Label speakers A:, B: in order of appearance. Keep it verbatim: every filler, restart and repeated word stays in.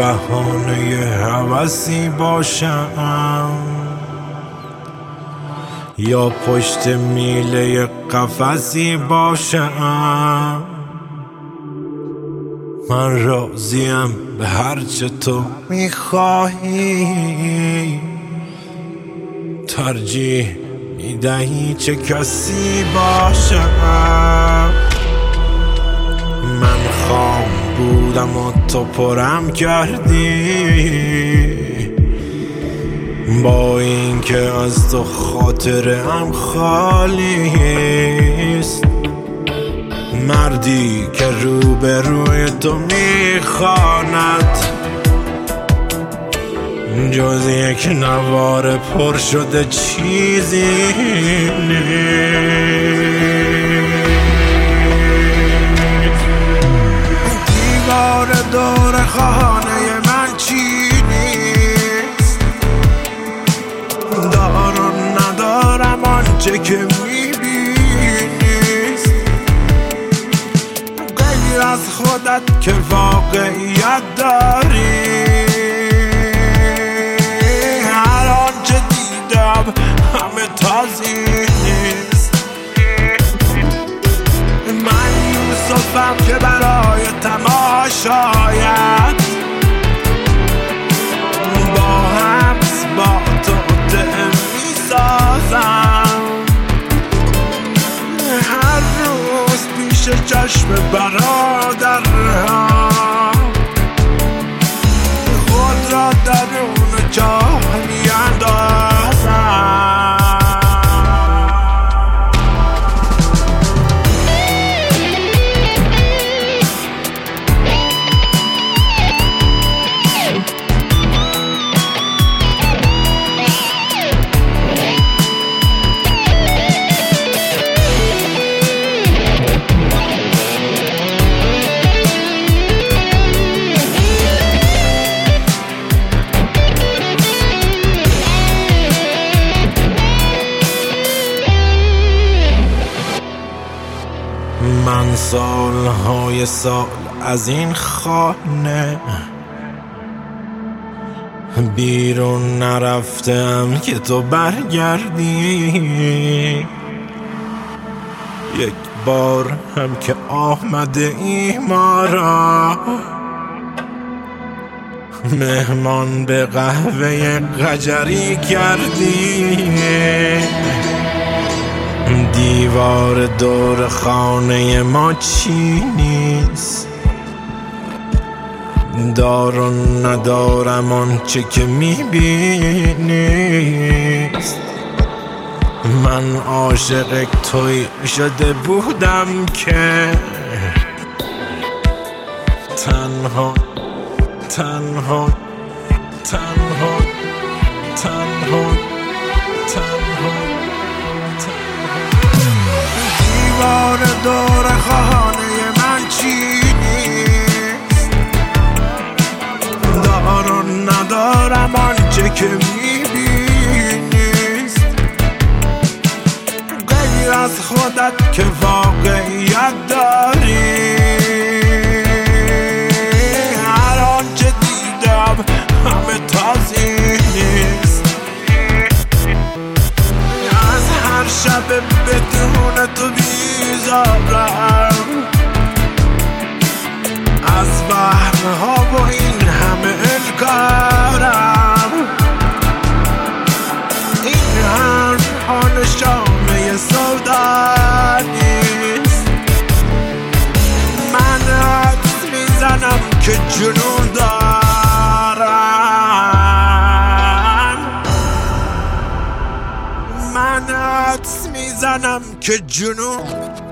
A: بهانه هوسی باشم یا پشت میله قفسی باشم. من راضیم به هرچه تو میخواهی، ترجیح میدهی چه کسی باشم. من خام بودم و تو پرم کردی، با اینکه از تو خاطرم خالیست. مردی که روبروی تو میخواند جز یک نوار پر شده چیزی نیست. دیوار دور خانه من چی نیست، دارم ندارم آنچه که میبینیست. غیر از خودت که واقعیت داری، هر آنچه دیدم همه تازی نیست. من یوسفم که برای تماشایت با حبس با تو دم میسازم. هر روز پیش چشم برادرها خود را درون چاه میاندازم. من سالهای سال از این خانه بیرون نرفتم که تو برگردی. یک بار هم که آمده ای ما را مهمان به قهوه قجری کردی. دیوار دور خانه ما چی نیست، دارم ندارم آنچه که میبینیست. من عاشق توی شده بودم که تنها تنها تنها تنها تنها دیوار دور خانه من چی نیست، دارم ندارم آنچه که میبینیست. غیر از خودت که واقعیت داری، هر آنچه دیدم همه تازی نیست. از هر شب بدون تو بیزارم، از وهم‌ها و این همه انکارم. این حرف‌ها نشانه سودا نیست. من حدس میزنم که جنون دارم. من حدس میزنم که جنون